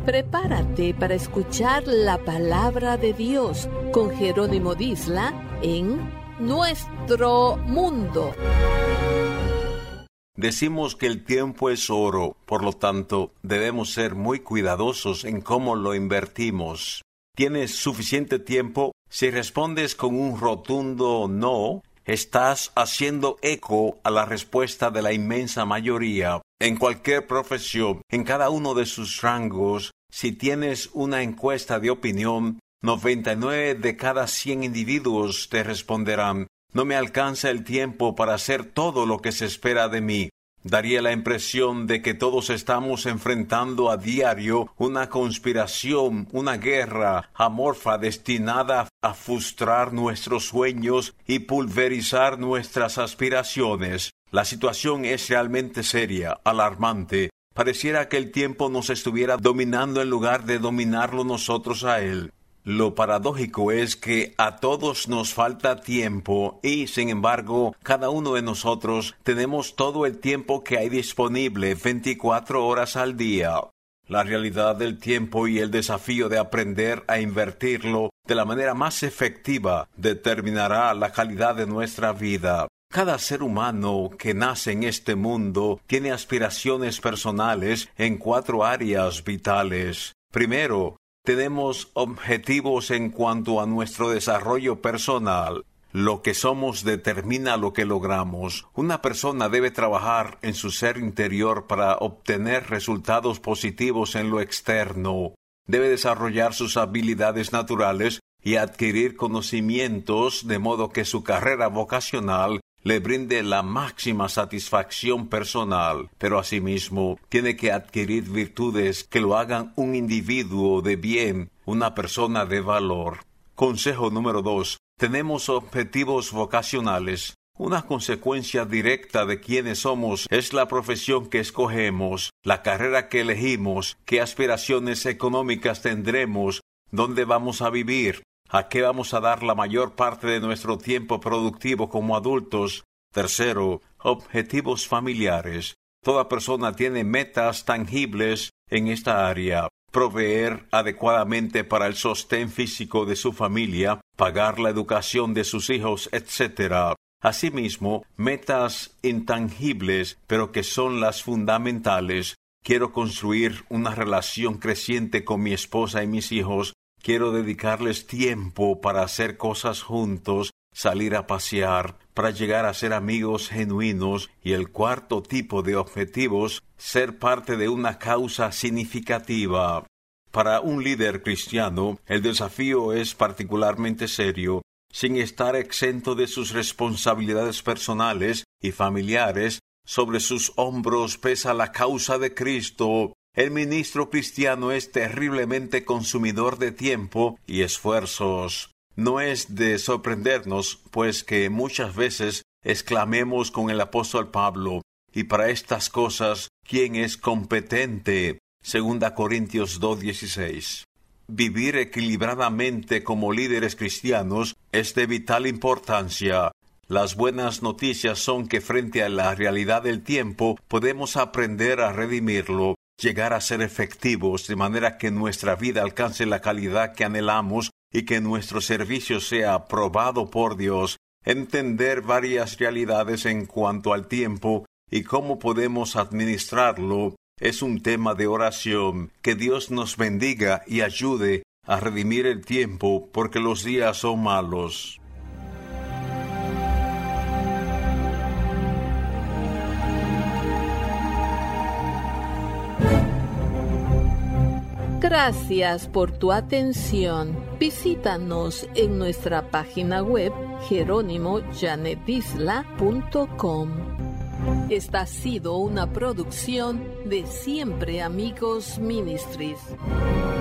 Prepárate para escuchar la palabra de Dios con Jerónimo Disla en Nuestro Mundo. Decimos que el tiempo es oro, por lo tanto, debemos ser muy cuidadosos en cómo lo invertimos. ¿Tienes suficiente tiempo? Si respondes con un rotundo no, estás haciendo eco a la respuesta de la inmensa mayoría. En cualquier profesión, en cada uno de sus rangos, si tienes una encuesta de opinión, 99 de cada 100 individuos te responderán: no me alcanza el tiempo para hacer todo lo que se espera de mí. Daría la impresión de que todos estamos enfrentando a diario una conspiración, una guerra amorfa destinada a frustrar nuestros sueños y pulverizar nuestras aspiraciones. La situación es realmente seria, alarmante. Pareciera que el tiempo nos estuviera dominando en lugar de dominarlo nosotros a él. Lo paradójico es que a todos nos falta tiempo y, sin embargo, cada uno de nosotros tenemos todo el tiempo que hay disponible 24 horas al día. La realidad del tiempo y el desafío de aprender a invertirlo de la manera más efectiva determinará la calidad de nuestra vida. Cada ser humano que nace en este mundo tiene aspiraciones personales en 4 áreas vitales. Primero, tenemos objetivos en cuanto a nuestro desarrollo personal. Lo que somos determina lo que logramos. Una persona debe trabajar en su ser interior para obtener resultados positivos en lo externo. Debe desarrollar sus habilidades naturales y adquirir conocimientos de modo que su carrera vocacional le brinde la máxima satisfacción personal, pero asimismo tiene que adquirir virtudes que lo hagan un individuo de bien, una persona de valor. Consejo número 2. Tenemos objetivos vocacionales. Una consecuencia directa de quienes somos es la profesión que escogemos, la carrera que elegimos, qué aspiraciones económicas tendremos, dónde vamos a vivir, a qué vamos a dar la mayor parte de nuestro tiempo productivo como adultos. Tercero, objetivos familiares. Toda persona tiene metas tangibles en esta área. Proveer adecuadamente para el sostén físico de su familia, pagar la educación de sus hijos, etc. Asimismo, metas intangibles, pero que son las fundamentales. Quiero construir una relación creciente con mi esposa y mis hijos. Quiero dedicarles tiempo para hacer cosas juntos, salir a pasear, para llegar a ser amigos genuinos. Y el cuarto tipo de objetivos, ser parte de una causa significativa. Para un líder cristiano, el desafío es particularmente serio. Sin estar exento de sus responsabilidades personales y familiares, sobre sus hombros pesa la causa de Cristo. El ministro cristiano es terriblemente consumidor de tiempo y esfuerzos. No es de sorprendernos, pues, que muchas veces exclamemos con el apóstol Pablo: y para estas cosas, ¿quién es competente? 2 Corintios 2:16. Vivir equilibradamente como líderes cristianos es de vital importancia. Las buenas noticias son que frente a la realidad del tiempo podemos aprender a redimirlo, llegar a ser efectivos de manera que nuestra vida alcance la calidad que anhelamos y que nuestro servicio sea aprobado por Dios. Entender varias realidades en cuanto al tiempo y cómo podemos administrarlo es un tema de oración. Que Dios nos bendiga y ayude a redimir el tiempo, porque los días son malos. Gracias por tu atención. Visítanos en nuestra página web jeronimojanetdisla.com. Esta ha sido una producción de Siempre Amigos Ministries.